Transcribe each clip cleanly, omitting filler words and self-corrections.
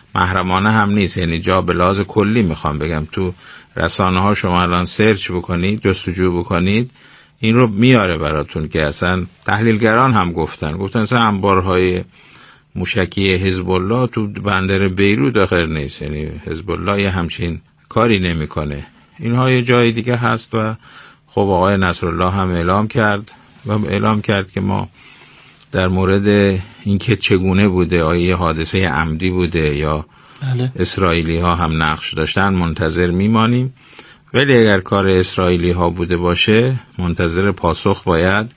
محرمانه هم نیست، یعنی جا به لحاظ کلی میخوام بگم تو رسانه ها شما الان سرچ بکنید، جستجو بکنید، این رو میاره براتون که اصلا تحلیلگران هم گفتن اصلا انبارهای موشکی حزب الله تو بندر بیروت داخل نیست، یعنی حزب الله یه همچین کاری نمیکنه. اینها یه جای دیگه هست و خب آقای نصرالله هم اعلام کرد که ما در مورد اینکه چگونه بوده، آیا حادثه عمدی بوده یا اسرائیلی ها هم نقش داشتن منتظر میمانیم، ولی اگر کار اسرائیلی ها بوده باشه منتظر پاسخ باید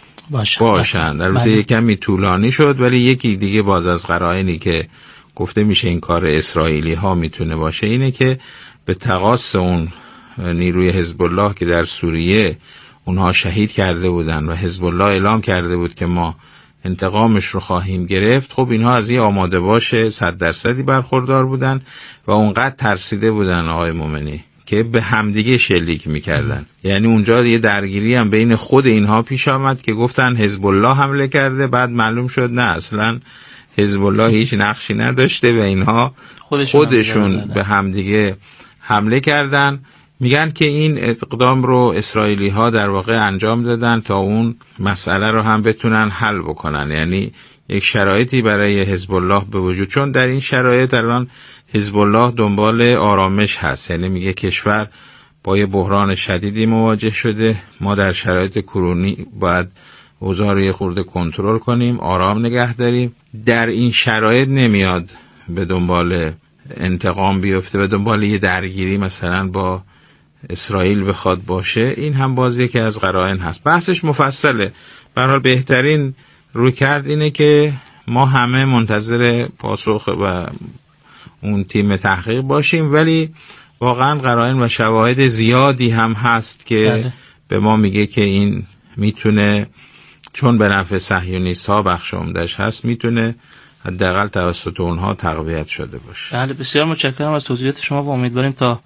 باشند. البته یک کمی طولانی شد، ولی یکی دیگه باز از قرائنی که گفته میشه این کار اسرائیلی ها میتونه باشه اینه که به تقاص اون نیروی حزب الله که در سوریه اونها شهید کرده بودن و حزب الله اعلام کرده بود که ما انتقامش رو خواهیم گرفت، خب اینها از یه آماده باشه 100% برخوردار بودن و اونقدر ترسیده بودن آقای مومنی که به همدیگه شلیک میکردن. یعنی اونجا یه درگیری هم بین خود اینها پیش آمد که گفتن حزب الله حمله کرده، بعد معلوم شد نه، اصلا حزب الله هیچ نقشی نداشته و اینها خودشون به همدیگه حمله کردن. میگن که این اقدام رو اسرائیلی ها در واقع انجام دادن تا اون مسئله رو هم بتونن حل بکنن، یعنی یک شرایطی برای حزب الله به وجود، چون در این شرایط الان حزب الله دنبال آرامش هست، یعنی میگه کشور با یه بحران شدیدی مواجه شده، ما در شرایط کرونی باید اوضاع رو یه خورده کنترل کنیم، آرام نگه داریم. در این شرایط نمیاد به دنبال انتقام بیفته، به دنبال یه درگیری مثلا با اسرائیل بخواد باشه. این هم باز یکی از قرائن هست، بحثش مفصله. به هر حال بهترین رویکرد اینه که ما همه منتظر پاسخ و اون تیم تحقیق باشیم، ولی واقعا قرائن و شواهد زیادی هم هست که به ما میگه که این میتونه، چون به نفع صهیونیست ها بخش عمده‌اش هست، میتونه حداقل توسط اونها تقویت شده باشه. بله، بسیار متشکرم از توضیحات شما و امیدواریم تا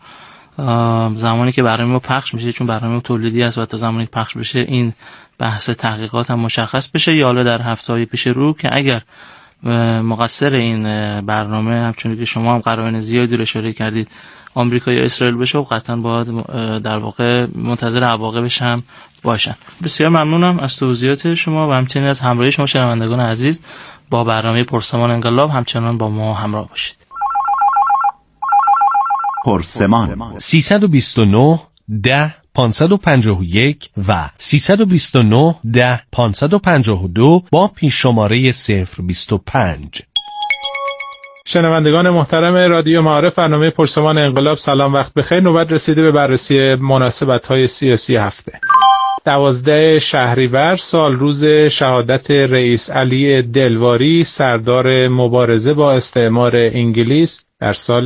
زمانی که برنامه پخش میشه، چون برنامه تولیدی است و تا زمانی که پخش بشه این بحث تحقیقات هم مشخص بشه، یا حالا در هفته‌های پیش رو که اگر مقصر این برنامه همچون که شما هم قرائن زیادی رو اشاره کردید آمریکا یا اسرائیل بشه، و قطعا باید در واقع منتظر عواقبش هم باشن. بسیار ممنونم از توضیحات شما و همچنین از همراهی شما شنوندگان عزیز با برنامه پرسمان انقلاب. همچنان با ما همراه باشید. پرسمان 329 10 551 و 329 10 552 با پیش شماره 025. شنوندگان محترم رادیو معارف، برنامه پرسمان انقلاب، سلام، وقت بخیر. نوبت رسیده به بررسی مناسبت‌های سیاسی هفته. 12 شهریور سال روز شهادت رئیس علی دلواری، سردار مبارزه با استعمار انگلیس، در سال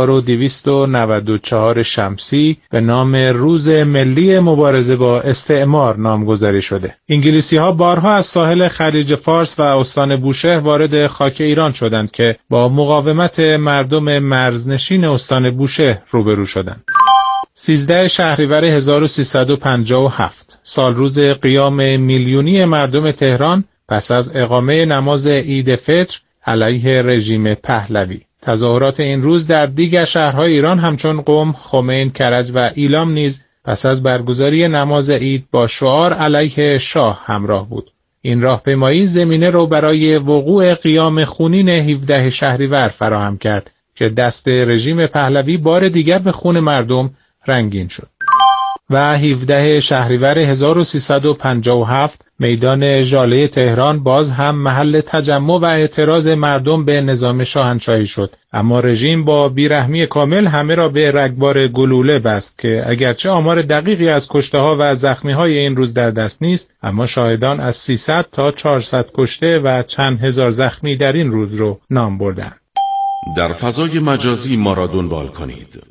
1294 شمسی به نام روز ملی مبارزه با استعمار نامگذاری شده. انگلیسی‌ها بارها از ساحل خلیج فارس و استان بوشهر وارد خاک ایران شدند که با مقاومت مردم مرزنشین استان بوشهر روبرو شدند. 13 شهریور 1357 سال روز قیام میلیونی مردم تهران پس از اقامه نماز عید فطر علیه رژیم پهلوی. تظاهرات این روز در دیگر شهرهای ایران همچون قم، خمین، کرج و ایلام نیز پس از برگزاری نماز عید با شعار علیه شاه همراه بود. این راهپیمایی زمینه رو برای وقوع قیام خونین 17 شهریور فراهم کرد که دست رژیم پهلوی بار دیگر به خون مردم رنگین شد. و 17 شهریور 1357 میدان ژاله تهران باز هم محل تجمع و اعتراض مردم به نظام شاهنشاهی شد، اما رژیم با بیرحمی کامل همه را به رگبار گلوله بست که اگرچه آمار دقیقی از کشته‌ها و زخمی‌های این روز در دست نیست، اما شاهدان از 300 تا 400 کشته و چند هزار زخمی در این روز رو نام بردند. در فضای مجازی ما را دنبال کنید.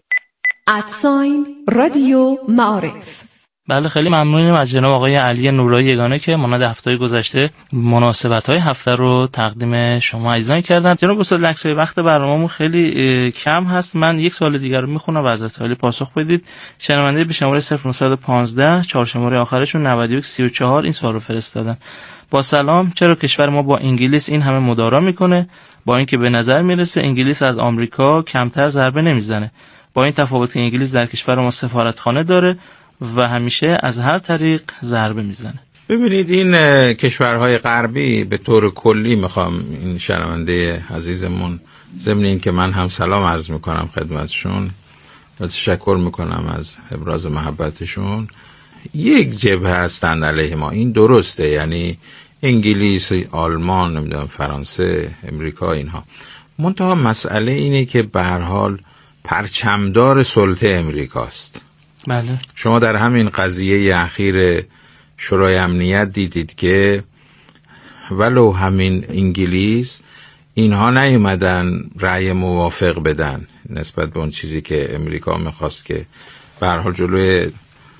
رادیو معارف. بله، خیلی ممنونیم از جناب آقای علی نورایی یگانه که مانند هفته‌های گذشته مناسبت‌های هفته رو تقدیم شما عزیزان کردن. جناب استاد لکسوی، وقت برنامه‌مون خیلی کم هست، من یک سوال دیگر رو میخونم و از اطلاعی پاسخ بدید. شنونده به شماره 0915 4 شماره آخرشون 9134 این سوال رو فرستادن. با سلام، چرا کشور ما با انگلیس این همه مدارا میکنه، با اینکه به نظر میرسه انگلیس از آمریکا کمتر ضربه نمیزنه؟ با این تفاوت که انگلیس در کشور ما سفارتخانه داره و همیشه از هر طریق ضربه میزنه. ببینید این کشورهای غربی به طور کلی، میخوام این شنونده عزیزمون ضمن این که من هم سلام عرض میکنم خدمتشون و تشکر میکنم از ابراز محبتشون، یک جبهه هستند علیه ما. این درسته، یعنی انگلیس، آلمان، نمیدونم فرانسه، امریکا، اینها. منتها مسئله اینه که به هر حال پرچمدار سلطه امریکاست. بله. شما در همین قضیه اخیر شورای امنیت دیدید که ولو همین انگلیس اینها نیومدن رأی موافق بدن نسبت به اون چیزی که امریکا میخواست که به هر حال جلوی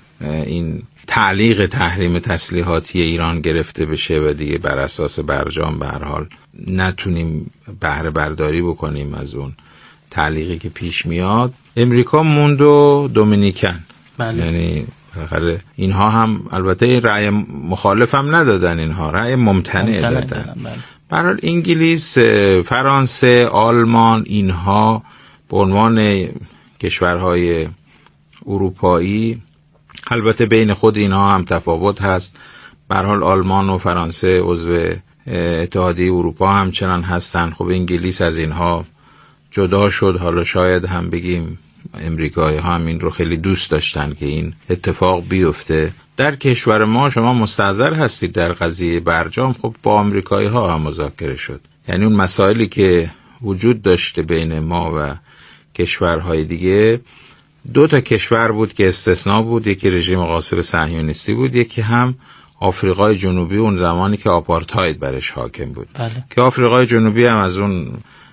این تعلیق تحریم تسلیحاتی ایران گرفته بشه و دیگه بر اساس برجام به هر حال نتونیم بهره برداری بکنیم از اون تعلیقی که پیش میاد. امریکا موند و دومینیکن. بله. یعنی آخره اینها هم البته رأی مخالف هم ندادن، اینها رأی ممتنع دادن. به هر حال انگلیس، فرانسه، آلمان، اینها به عنوان کشورهای اروپایی، البته بین خود اینها هم تفاوت هست. به هر حال آلمان و فرانسه عضو اتحادیه اروپا همچنان هستن. خب انگلیس از اینها جدا شد. حالا شاید هم بگیم امریکایی ها هم این رو خیلی دوست داشتن که این اتفاق بیفته. در کشور ما شما مستحضر هستید در قضیه برجام خب با امریکایی ها هم مذاکره شد. یعنی اون مسائلی که وجود داشته بین ما و کشورهای دیگه، دو تا کشور بود که استثناء بود، یکی رژیم غاصب صهیونیستی بود، یکی هم آفریقای جنوبی اون زمانی که آپارتاید برش حاکم بود. بله. که آفریقای جنوبی هم از اون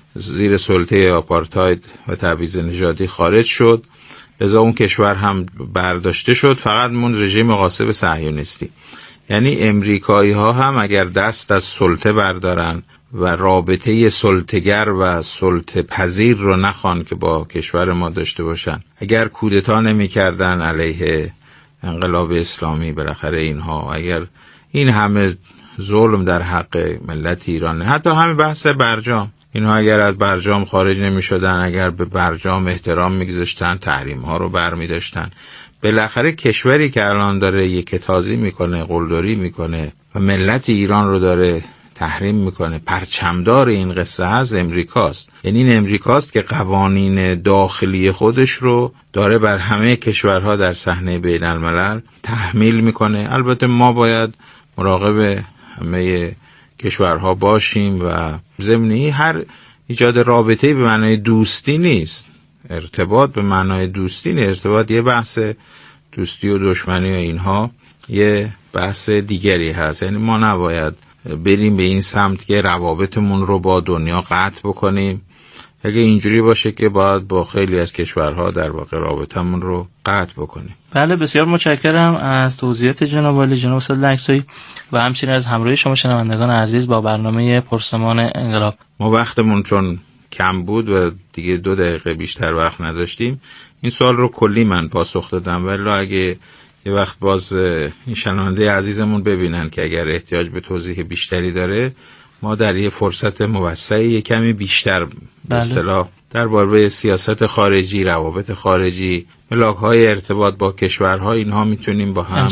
زیر سلطه آپارتاید و تبعیض نژادی خارج شد، لذا اون کشور هم برداشته شد، فقط مون رژیم غاصب صهیونیستی. یعنی امریکایی ها هم اگر دست از سلطه بردارن و رابطه سلطه‌گر و سلطه پذیر رو نخوان که با کشور ما داشته باشن، اگر کودتا نمی کردن علیه انقلاب اسلامی بالاخره اینها، اگر این همه ظلم در حق ملت ایران، حتی همین بحث برجام، اینها اگر از برجام خارج نمی شدن، اگر به برجام احترام می گذاشتن، تحریم ها رو بر می داشتن، بالاخره کشوری که الان داره یکتازی میکنه، قلدری میکنه و ملت ایران رو داره تحریم میکنه، پرچمدار این قصه از امریکاست. یعنی این امریکاست که قوانین داخلی خودش رو داره بر همه کشورها در صحنه بین الملل تحمیل میکنه. البته ما باید مراقب همه کشورها باشیم و ضمنی هر ایجاد رابطه به معنای دوستی نیست، ارتباط به معنای دوستی نیست، ارتباط یه بحث، دوستی و دشمنی و اینها یه بحث دیگری هست. یعنی ما نباید بریم به این سمت که روابطمون رو با دنیا قطع بکنیم. اگه اینجوری باشه که باید با خیلی از کشورها در واقع رابطمون رو قطع بکنیم. بله، بسیار متشکرم از توضیحات جناب والی، جناب استاد لکسایی و همچنین از همراهی شما شنوندگان عزیز با برنامه پرسمان انقلاب. ما وقتمون چون کم بود و دیگه 2 دقیقه بیشتر وقت نداشتیم، این سوال رو کلی من پاسخ دادم، ولی اگه یه وقت باز این شنونده عزیزمون ببینن که اگر احتیاج به توضیح بیشتری داره، ما در یه فرصت موسعی یه کمی بیشتر به اصطلاح درباره سیاست خارجی، روابط خارجی، ملاک‌های ارتباط با کشورها، اینها میتونیم با هم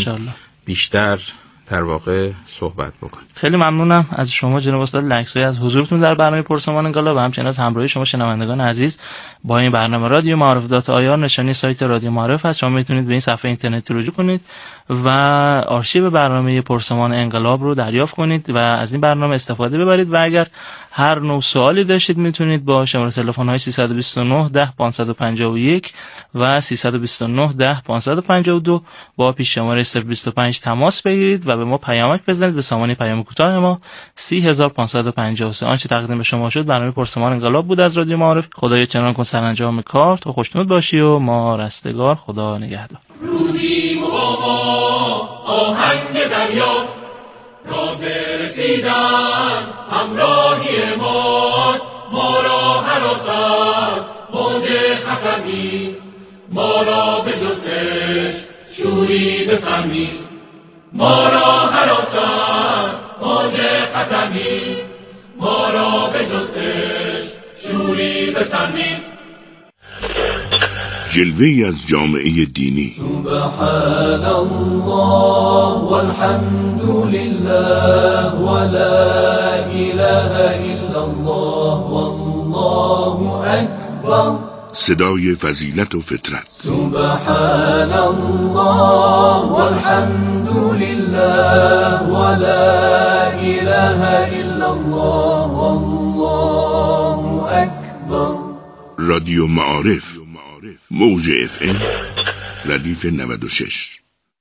بیشتر در واقع صحبت بکنیم. خیلی ممنونم از شما جناب استاد لکسایی از حضورتون در برنامه پرسمان انقلاب و همچنین از همراهی شما شنوندگان عزیز با این برنامه. رادیو معارف دات آی نشانی سایت رادیو معارف هست. شما میتونید به این صفحه اینترنتی رجوع کنید و آرشیو برنامه پرسمان انقلاب رو دریافت کنید و از این برنامه استفاده ببرید و اگر هر نوع سوالی داشتید میتونید با شماره تلفن های 329 10 551 و 329 10 552 با پیش شماره 025 تماس بگیرید و به ما پیامک بزنید به سامانه پیام کوتاه ما 30553. آنچه تقدیم به شما شد برنامه پرسمان انقلاب بود از رادیو معارف. خدای چنان کن سرانجام کار، تو خوشنود باشی و ما رستگار. خدا نگهدار. رودی و بابا آهنگ دریاست، راز رسیدن همراهی ماست، ما را هراس است موج خطر نیست، ما را به جز عشق شوری به سر نیست، ما را هراس است واژه خطر نیست، ما را به جز عشق شوری به سر نیست. جلوه‌ای از جامعه دینی. سبحان الله والحمد لله ولا اله الا الله والله اکبر. صدای فضیلت و فطرت. سبحان الله والحمد لله ولا اله الا الله والله اکبر. رادیو معارف، موج FM ردیف 96.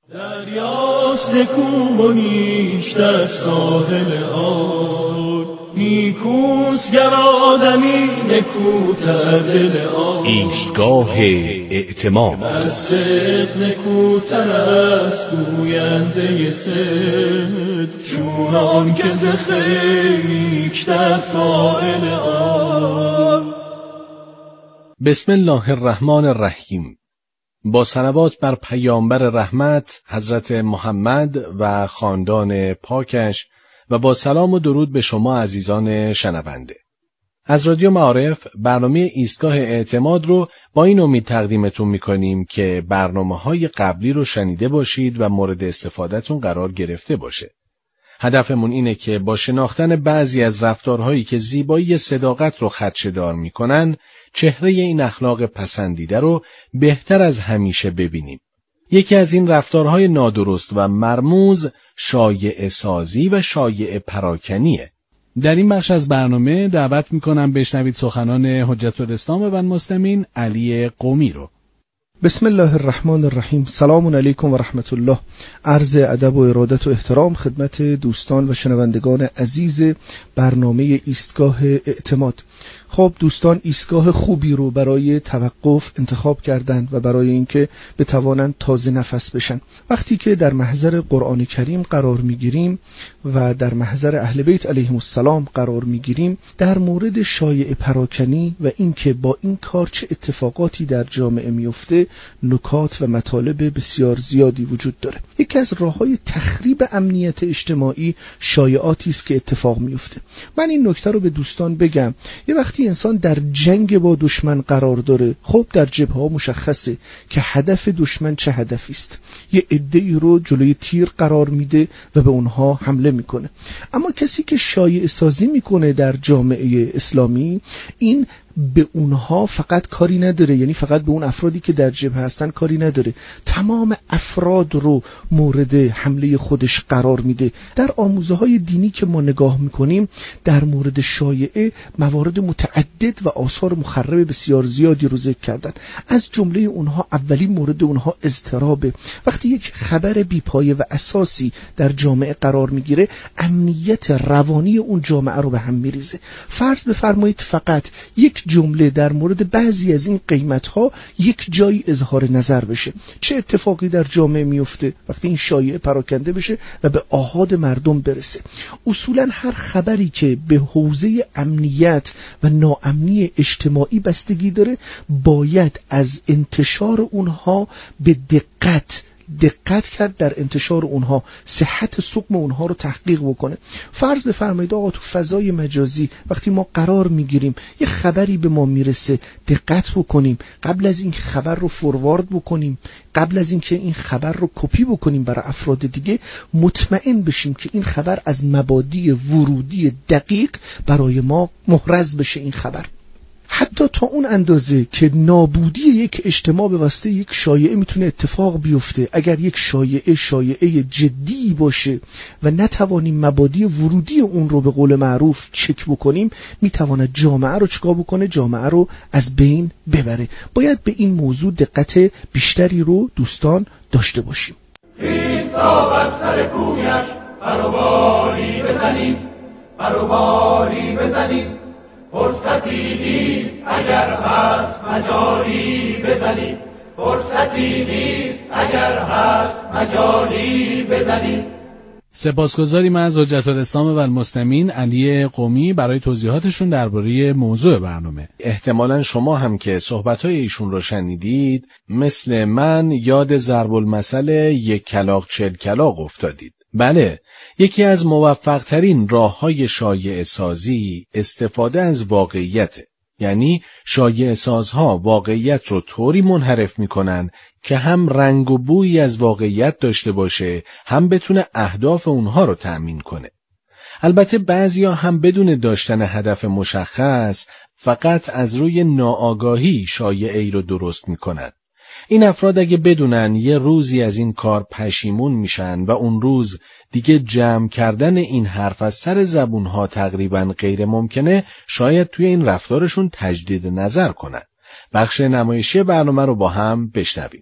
دریاست نکو و نیک در ساحل آن، نیکوست گر آدمی نکوتر دل آن. ایستگاه اعتماد. از صدق نکوتر است گوینده صدق، چونان که ز خیر نیکتر فاعل آن. بسم الله الرحمن الرحیم. با صلوات بر پیامبر رحمت حضرت محمد و خاندان پاکش و با سلام و درود به شما عزیزان شنونده. از رادیو معارف برنامه ایستگاه اعتماد رو با این امید تقدیمتون میکنیم که برنامه‌های قبلی رو شنیده باشید و مورد استفادهتون قرار گرفته باشه. هدفمون اینه که با شناختن بعضی از رفتارهایی که زیبایی صداقت رو خدشه‌دار میکنن، چهره این اخلاق پسندیده رو بهتر از همیشه ببینیم. یکی از این رفتارهای نادرست و مرموز شایعه سازی و شایعه پراکنیه. در این بخش از برنامه دعوت میکنم بشنوید سخنان حجت الاسلام و المسلمین علی قمی رو. بسم الله الرحمن الرحیم. سلام علیکم و رحمت الله. عرض ادب و ارادت و احترام خدمت دوستان و شنوندگان عزیز برنامه ایستگاه اعتماد. خب دوستان، ایستگاه خوبی رو برای توقف انتخاب کردند و برای اینکه بتوانند تازه نفس بشن. وقتی که در محضر قرآن کریم قرار میگیریم و در محضر اهل بیت علیهم السلام قرار میگیریم، در مورد شایعه پراکنی و اینکه با این کار چه اتفاقاتی در جامعه میفته، نکات و مطالب بسیار زیادی وجود داره. یکی از راههای تخریب امنیت اجتماعی شایعاتی است که اتفاق میفته. من این نکته رو به دوستان بگم. یه وقتی انسان در جنگ با دشمن قرار داره، خب در جبهه‌ها مشخصه که هدف دشمن چه هدفی است. یه عده‌ای رو جلوی تیر قرار میده و به اونها حمله میکنه. اما کسی که شایعه سازی میکنه در جامعه اسلامی، این به اونها فقط کاری نداره، یعنی فقط به اون افرادی که در جبهه هستن کاری نداره، تمام افراد رو مورد حمله خودش قرار میده. در آموزه های دینی که ما نگاه میکنیم در مورد شایعه موارد متعدد و آثار مخرب بسیار زیادی رو ذکر کردن. از جمله اونها اولین مورد اونها اضطرابه. وقتی یک خبر بی‌پایه و اساسی در جامعه قرار میگیره، امنیت روانی اون جامعه رو به هم میریزه. فرض بفرمایید فقط یک جمله در مورد بعضی از این قیمت‌ها یک جایی اظهار نظر بشه، چه اتفاقی در جامعه میفته وقتی این شایعه پراکنده بشه و به آحاد مردم برسه؟ اصولاً هر خبری که به حوزه امنیت و ناامنی اجتماعی بستگی داره باید از انتشار اونها به دقت کرد، در انتشار اونها صحت سقم اونها رو تحقیق بکنه. فرض بفرمایید آقا تو فضای مجازی وقتی ما قرار میگیریم یه خبری به ما میرسه، دقت بکنیم، قبل از این خبر رو فوروارد بکنیم، قبل از اینکه این خبر رو کپی بکنیم برای افراد دیگه، مطمئن بشیم که این خبر از مبادی ورودی دقیق برای ما محرز بشه. این خبر حتی تا اون اندازه که نابودی یک اجتماع به واسطه یک شایعه میتونه اتفاق بیفته. اگر یک شایعه جدی باشه و نتوانیم مبادی ورودی اون رو به قول معروف چک بکنیم، میتواند جامعه رو چکار بکنه؟ جامعه رو از بین ببره. باید به این موضوع دقت بیشتری رو دوستان داشته باشیم. ایستا بر سر کویش بروباری بزنیم، فرصتی نیست اگر هست مجالی بزنیم، فرصتی نیست اگر هست مجالی بزنیم. سپاسگزاریم از حجت الاسلام و المسلمین علی قمی برای توضیحاتشون درباره موضوع برنامه. احتمالاً شما هم که صحبت‌های ایشون رو شنیدید مثل من یاد ضرب المثل یک کلاغ 40 کلاغ افتادید. بله، یکی از موفق‌ترین راه‌های شایعه سازی استفاده از واقعیته. یعنی شایعه سازها واقعیت رو طوری منحرف میکنن که هم رنگ و بویی از واقعیت داشته باشه، هم بتونه اهداف اونها رو تأمین کنه. البته بعضیا هم بدون داشتن هدف مشخص فقط از روی ناآگاهی شایعه‌ای رو درست میکنن. این افراد اگه بدونن یه روزی از این کار پشیمون میشن و اون روز دیگه جمع کردن این حرف از سر زبونها تقریبا غیر ممکنه، شاید توی این رفتارشون تجدید نظر کنن. بخش نمایشی برنامه رو با هم بشنویم.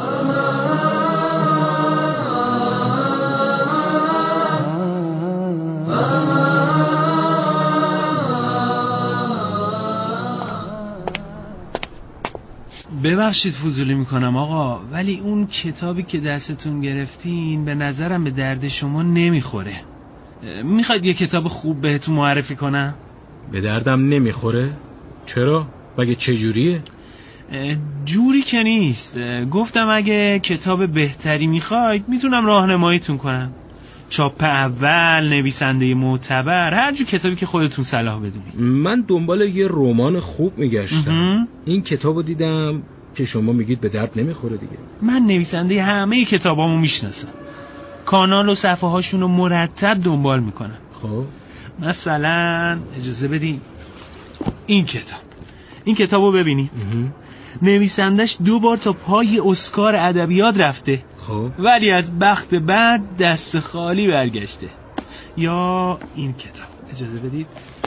ببخشید فضولی میکنم آقا، ولی اون کتابی که دستتون گرفتین به نظرم به درد شما نمیخوره. میخواید یه کتاب خوب بهتون معرفی کنم؟ به دردم نمیخوره؟ چرا؟ مگه چجوریه؟ جوری که نیست. گفتم اگه کتاب بهتری میخواید میتونم راهنماییتون کنم. چاپ اول، نویسنده معتبر، هر جو کتابی که خودتون صلاح بدونید. من دنبال یه رمان خوب میگشتم. این کتابو دیدم که شما میگید به درد نمیخوره دیگه. من نویسنده همه کتابامو میشناسم. کانال و صفحه هاشونو مرتب دنبال میکنم. خب مثلا اجازه بدین این کتابو ببینید. نویسندش 2 بار تا پای اسکار ادبیات رفته. خب ولی از بخت بعد دست خالی برگشته. یا این کتاب اجازه بدید.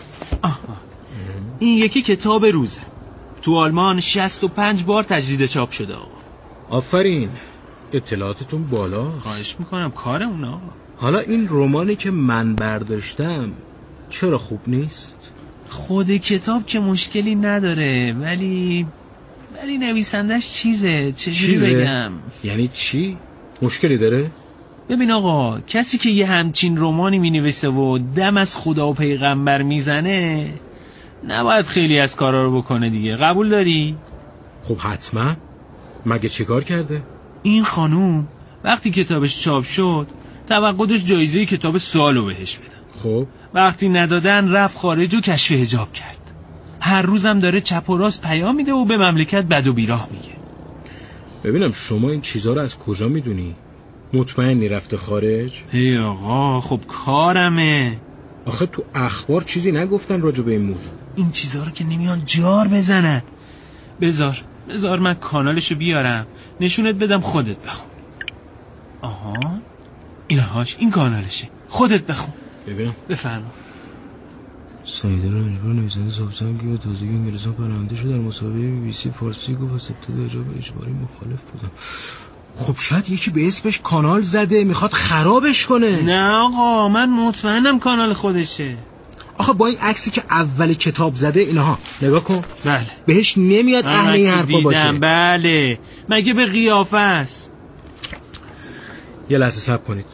این یکی کتاب روزه. تو آلمان 65 بار تجدید چاپ شده آقا. آفرین، اطلاعاتتون بالا. خواهش میکنم، کارمون آقا. حالا این رمانی که من برداشتم چرا خوب نیست؟ خود کتاب که مشکلی نداره، ولی نویسندش چجوری بگم؟ یعنی چی؟ مشکلی داره؟ ببین آقا، کسی که یه همچین رمانی مینویسه و دم از خدا و پیغمبر میزنه نباید خیلی از کارا رو بکنه دیگه. قبول داری؟ خب حتما. مگه چیکار کرده؟ این خانوم وقتی کتابش چاپ شد توقع داشت جایزه کتاب سالو بهش بدن. خب وقتی ندادن رفت خارج و کشف حجاب کرد. هر روزم داره چپ و راست پیام میده و به مملکت بد و بیراه میگه. ببینم شما این چیزا رو از کجا میدونی؟ مطمئنی رفته خارج؟ ای آقا خب کارمه. آخه تو اخبار چیزی نگفتن راجع به این موضوع. این چیزا رو که نمیان جار بزنن. بذار من کانالشو بیارم نشونت بدم، خودت بخون. آها این کانالشه، خودت بخون. ببینم. بفرما. سعید رنجبر نویسنده سابسنگی و تازگی انگلیسان پرونده شد در مسابقه BBC فارسی گفت از ابتدا اجابه اجباری مخالف بودم. خب شاید یکی به اسمش کانال زده میخواد خرابش کنه. نه آقا، من مطمئنم کانال خودشه. آخه با این عکسی که اول کتاب زده اینها نگاه کن. بله. بهش نمیاد اهل این حرفا باشه. بله. مگه به قیافه است؟ یه لحظه صبر کنید.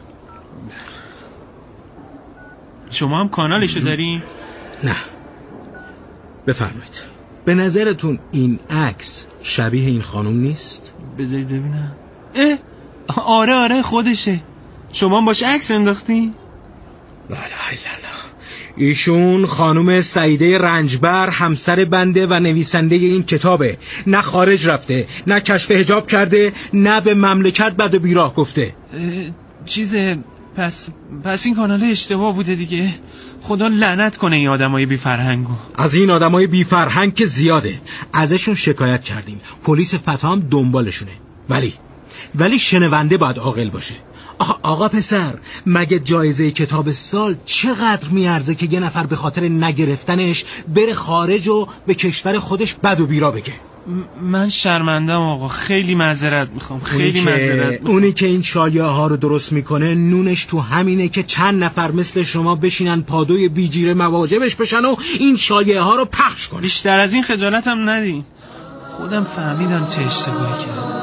شما هم کانالشو دارین؟ نه. بفرمایید. به نظرتون این عکس شبیه این خانم نیست؟ بذارید ببینم. آره خودشه. شما باش عکس انداختین؟ لا اله الا الله. ایشون خانم سعیده رنجبر همسر بنده و نویسنده این کتابه. نه خارج رفته، نه کشف حجاب کرده، نه به مملکت بد و بیراه گفته. پس این کانال اشتباه بوده دیگه. خدا لعنت کنه این آدمای بی فرهنگو. از این آدمای بی فرهنگ که زیاده. ازشون شکایت کردیم. پلیس فتا هم دنبالشونه. ولی شنونده باید عاقل باشه. آقا پسر، مگه جایزه کتاب سال چقدر میارزه که یه نفر به خاطر نگرفتنش بره خارج و به کشور خودش بد و بیرا بگه؟ من شرمندم آقا، خیلی معذرت میخوام. اونی که این شایعه ها رو درست میکنه نونش تو همینه که چند نفر مثل شما بشینن پادوی بیجیره مواجبش بشن و این شایعه ها رو پخش کنن. بیشتر از این خجالتم ندین. خودم فهمیدم چه اشتباهی کردم.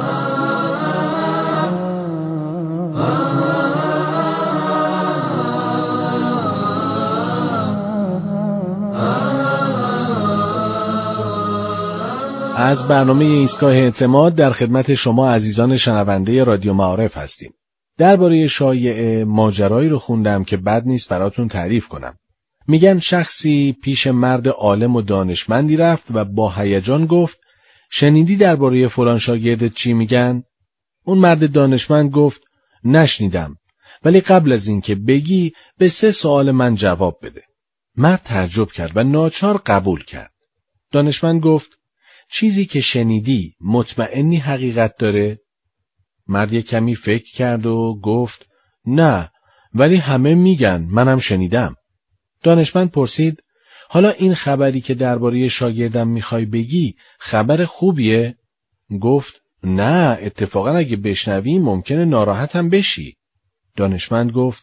از برنامه ایستگاه اعتماد در خدمت شما عزیزان شنونده رادیو معارف هستیم. درباره شایعه ماجرایی رو خوندم که بد نیست براتون تعریف کنم. میگن شخصی پیش مرد عالم و دانشمندی رفت و با هیجان گفت شنیدی درباره فلان شاگردت چی میگن؟ اون مرد دانشمند گفت نشنیدم، ولی قبل از این که بگی به 3 سوال من جواب بده. مرد تعجب کرد و ناچار قبول کرد. دانشمند گفت چیزی که شنیدی مطمئنی حقیقت داره؟ مرد یک کمی فکر کرد و گفت نه، ولی همه میگن، منم شنیدم. دانشمند پرسید حالا این خبری که درباره شاگردم میخوای بگی خبر خوبیه؟ گفت نه، اتفاقا اگه بشنوی ممکنه ناراحتم بشی. دانشمند گفت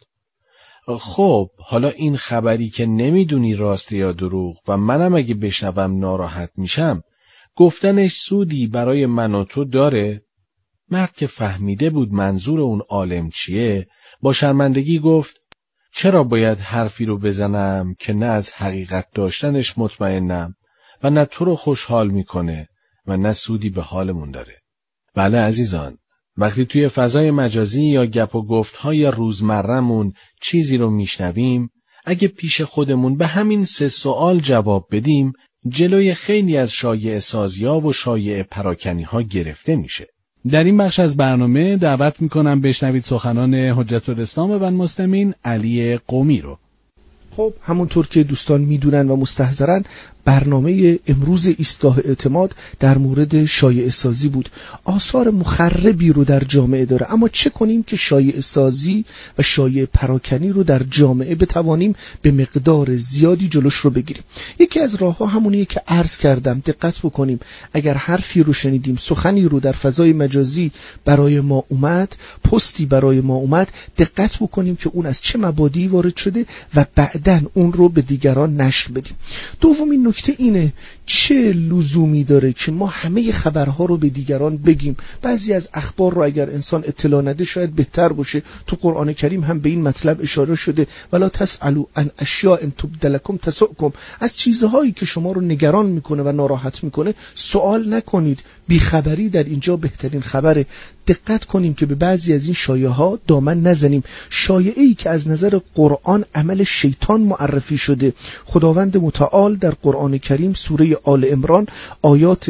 خب حالا این خبری که نمیدونی راسته یا دروغ و منم اگه بشنوم ناراحت میشم، گفتنش سودی برای من و تو داره؟ مرد که فهمیده بود منظور اون عالم چیه با شرمندگی گفت چرا باید حرفی رو بزنم که نه از حقیقت داشتنش مطمئنم و نه تو رو خوشحال میکنه و نه سودی به حالمون داره. بله عزیزان، وقتی توی فضای مجازی یا گپ و گفت‌های روزمره‌مون چیزی رو میشنویم، اگه پیش خودمون به همین 3 سوال جواب بدیم، جلوی خیلی از شایعه سازی‌ها و شایعه پراکنی‌ها گرفته میشه. در این بخش از برنامه دعوت میکنم بشنوید سخنان حجت الاسلام و المسلمین علی قمی رو. خب همونطور که دوستان میدونن و مستحضرن، برنامه امروز ایستگاه اعتماد در مورد شایعه سازی بود. آثار مخربی رو در جامعه داره، اما چه کنیم که شایعه سازی و شایعه پراکنی رو در جامعه بتوانیم به مقدار زیادی جلوش رو بگیریم؟ یکی از راه‌ها همونیه که عرض کردم. دقت بکنیم، اگر حرفی رو شنیدیم، سخنی رو در فضای مجازی برای ما اومد، پستی برای ما اومد، دقت بکنیم که اون از چه مبادی وارد شده و بعداً اون رو به دیگران نشر بدیم. دومین نکته اینه، چه لزومی داره که ما همه خبرها رو به دیگران بگیم؟ بعضی از اخبار رو اگر انسان اطلاع نده شاید بهتر باشه. تو قرآن کریم هم به این مطلب اشاره شده، ولا تسألوا عن اشیاء ان تبد لکم تسؤکم. از چیزهایی که شما رو نگران میکنه و ناراحت میکنه سوال نکنید. بیخبری در اینجا بهترین خبره. دقت کنیم که به بعضی از این شایعه ها دامن نزنیم. شایعه‌ای که از نظر قرآن عمل شیطان معرفی شده، خداوند متعال در قرآن کریم سوره آل عمران آیات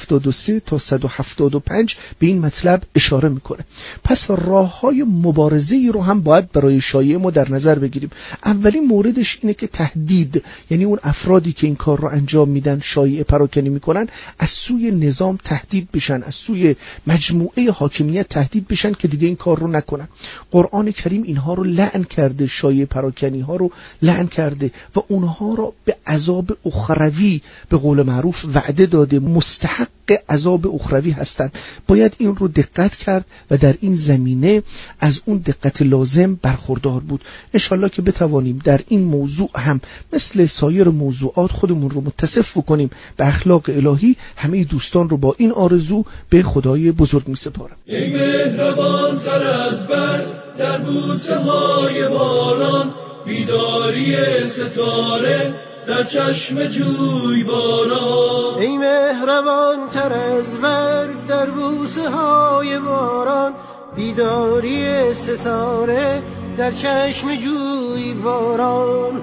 173 تا 175 به این مطلب اشاره میکنه. پس راه‌های مبارزه‌ای رو هم باید برای شایعه ما در نظر بگیریم. اولین موردش اینه که تهدید، یعنی اون افرادی که این کار رو انجام میدن، شایعه پراکنی میکنن، از سوی نظام تهدید بشن، از سوی مجموعه حاکمیت تهدید بشن که دیگه این کار رو نکنن. قرآن کریم اینها رو لعن کرده، شایعه پراکنی ها رو لعن کرده و اونها رو به عذاب اخروی به قول معروف وعده داده، مستحق عذاب اخروی هستند. باید این رو دقت کرد و در این زمینه از اون دقت لازم برخوردار بود. انشالله که بتوانیم در این موضوع هم مثل سایر موضوعات خودمون رو متصف بکنیم به اخلاق الهی. همه دوستان رو با این آرزو به خدای بزرگ می سپارم. ای مهربان تر از بر در بوسه های باران، بیداری ستاره در چشم جوی باران. ای مهربان تر از بر در بوسه های باران، بیداری ستاره در چشم جوی باران.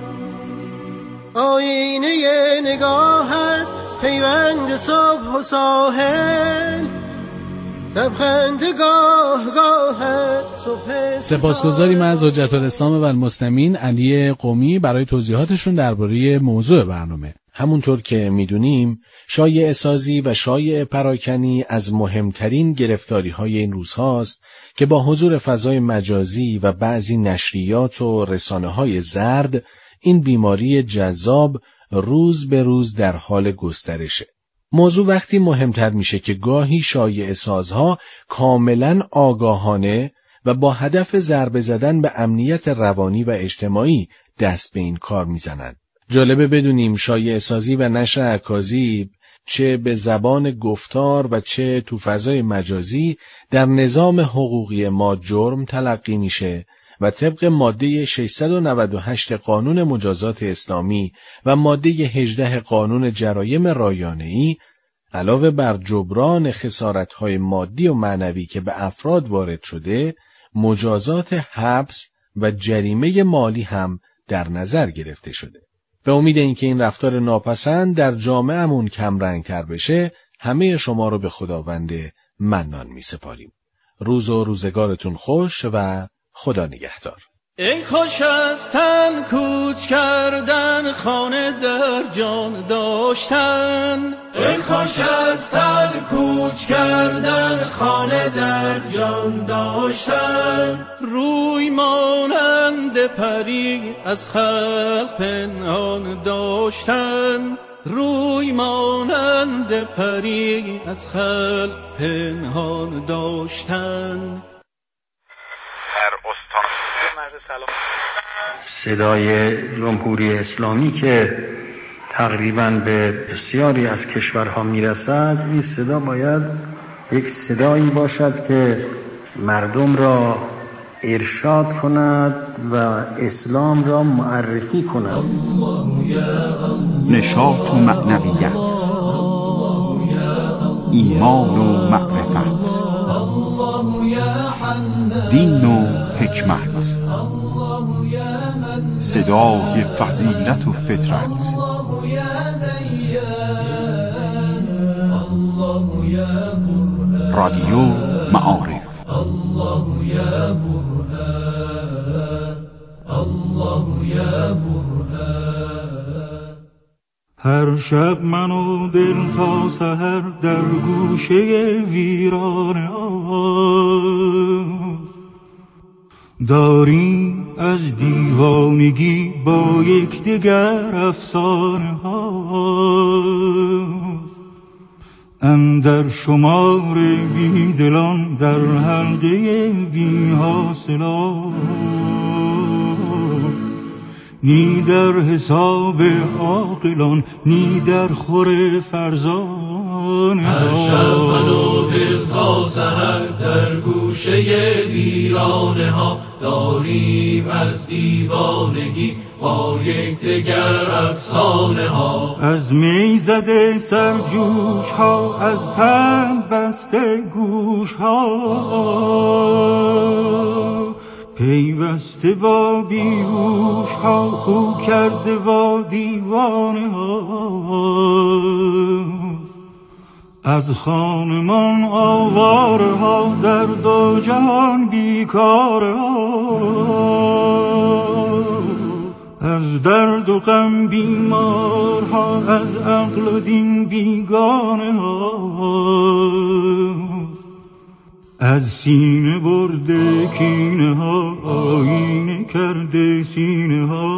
آینه نگاهت پیوند صبح و ساحل، لبخند گاه گاهت صبح. سپاسگزاریم از حجت الاسلام و المسلمین علی قمی برای توضیحاتشون درباره موضوع برنامه. همونطور که میدونیم شایعه سازی و شایعه پراکنی از مهمترین گرفتاری‌های این روزهاست که با حضور فضای مجازی و بعضی نشریات و رسانه‌های زرد این بیماری جذاب روز به روز در حال گسترشه. موضوع وقتی مهمتر میشه که گاهی شایعه سازها کاملا آگاهانه و با هدف ضربه زدن به امنیت روانی و اجتماعی دست به این کار میزنند. جالبه بدونیم شایعه سازی و نشر اکاذیب چه به زبان گفتار و چه تو فضای مجازی در نظام حقوقی ما جرم تلقی میشه و طبق ماده 698 قانون مجازات اسلامی و ماده 18 قانون جرایم رایانه‌ای علاوه بر جبران خسارت‌های مادی و معنوی که به افراد وارد شده، مجازات حبس و جریمه مالی هم در نظر گرفته شده. به امید اینکه این رفتار ناپسند در جامعهمون کم رنگ‌تر بشه، همه شما رو به خداوند منان می‌سپاریم. روز و روزگارتون خوش و خدا نگهدار. ای خوش از تن کوچ کردن، خانه در جان داشتن. ای خوش از تن کوچ کردن، خانه در جان داشتن. روی مانند پری از خلق پنهان داشتن. روی مانند پری از خلق پنهان داشتن. صدای جمهوری اسلامی که تقریباً به بسیاری از کشورها میرسد، این صدا باید یک صدایی باشد که مردم را ارشاد کند و اسلام را معرفی کند. نشاط و معنویت، ایمان و معرفت، دین و حکمت، صدای فضیلت و فطرت. رادیو معارف. هر شب من و دل تا سحر در گوشه ویران داریم از دیوانگی با یکدیگر افسانه ها. اندر شمار بیدلان در حلقه بی حاصلان، نی در حساب عاقلان نی در خور فرزان. هر شب من و دل تا سحر در گوشه ویرانه ها داریم از دیوانگی با یکدیگر افسانه ها. از می زده سرجوش ها، از پند بسته گوش ها، پیوسته با بیهوش ها، خو کرده با دیوانه ها. از خانمان آواره ها، در دو جهان بیکاره ها، از درد و غم بیمار ها، از عقل و دین بیگانه ها. از سینه برده کینه ها، آینه کرده سینه ها،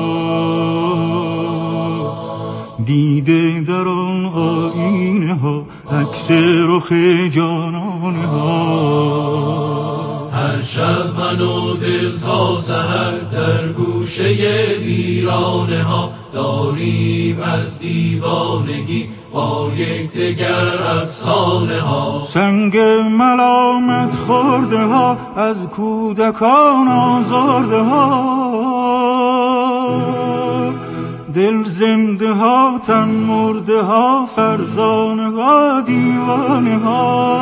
دیده در آن آینه ها عکس رخ جانانه ها. هر شب من و دل تا سحر در گوشه ویرانه ها داریم از دیوانگی با یکدیگر افسانه ها. سنگ ملامت خورده ها، از کودکان آزرده ها، دل زنده ها تن مرده ها، فرزانه ها دیوانه ها.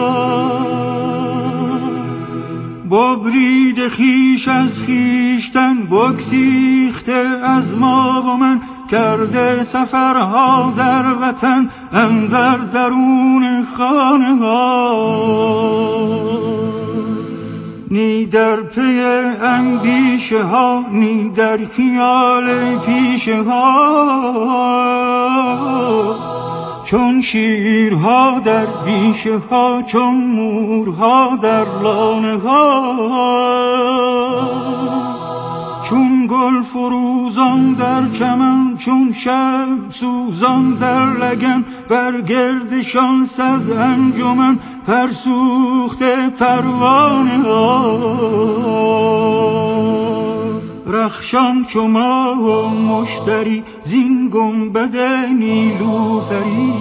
ببرید خیش از خیشتن، بگسیخته از ما و من، کرده سفرها در وطن اندر درون خانه ها. نی در پی اندیشه ها، نی در خیال پیشه ها، چون شیرها در بیشه ها، چون مورها در لانه ها، چون گل فروزان در چمن، چون شب سوزان در لگن، بر گردشان صد انجمن فرسوخته پروانه ها. رخشان چو ماه و مشتری زین گنبد نیلوفری،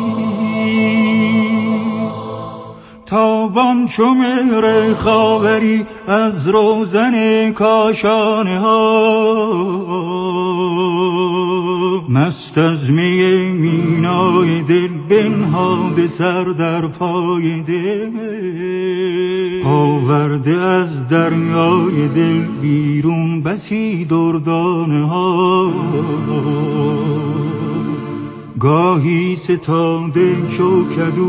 تابان چو مهر خاوری از روزن کاشانه ها. مست از می مینای دل بنهاده سر در پای دل، آورده از دریای دل بیرون بسی دردانه ها، گاهی ستاده شو کدو